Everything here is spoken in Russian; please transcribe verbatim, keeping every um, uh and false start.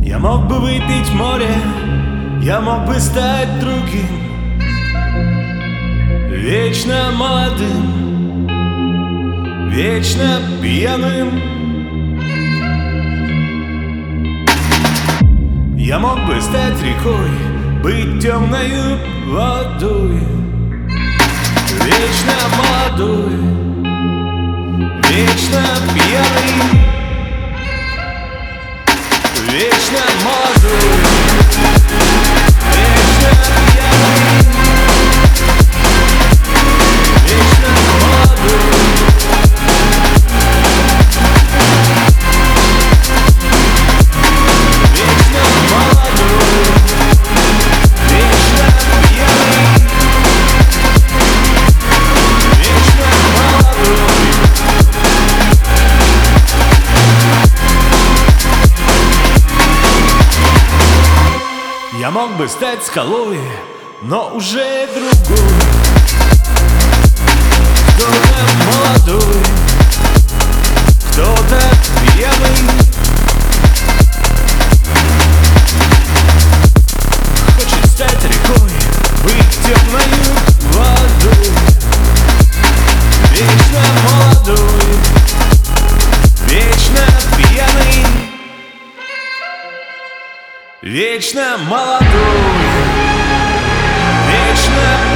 Я мог бы выпить море, я мог бы стать другим, вечно молодым, вечно пьяным. Я мог бы стать рекой, быть темною водой, вечно молодой, вечно пьяный, вечно молодой, вечно пьяный, вечно молодой, вечно молодой, вечно пьяный, вечно молодой. Я мог бы стать скалой, но уже другой, кто-то молодой, кто-то пьяный. Хочет стать рекой, быть темною водой, вечно молодой, вечно пьяный, вечно молодой, вечно